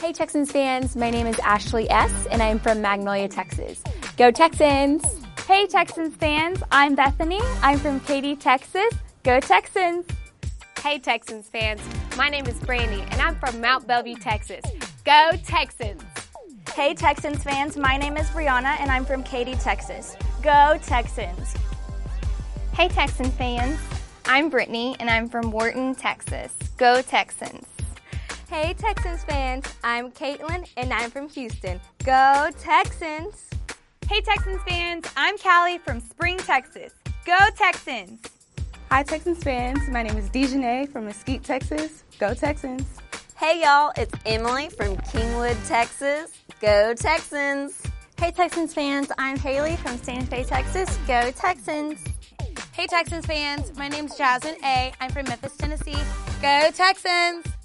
Hey Texans fans, my name is Ashley S. and I'm from Magnolia, Texas. Go Texans! Hey Texans fans, I'm Bethany. I'm from Katy, Texas. Go Texans! Hey Texans fans, my name is Brandy and I'm from Mount Bellevue, Texas. Go Texans! Hey Texans fans, my name is Brianna and I'm from Katy, Texas. Go Texans! Hey Texan fans, I'm Brittany and I'm from Wharton, Texas. Go Texans! Hey Texans fans, I'm Caitlin and I'm from Houston. Go Texans! Hey Texans fans, I'm Callie from Spring, Texas. Go Texans! Hi Texans fans, my name is Dejanay from Mesquite, Texas. Go Texans! Hey y'all, it's Emily from Kingwood, Texas. Go Texans! Hey Texans fans, I'm Haley from Santa Fe, Texas. Go Texans! Hey Texans fans, my name's Jasmine A. I'm from Memphis, Tennessee. Go Texans!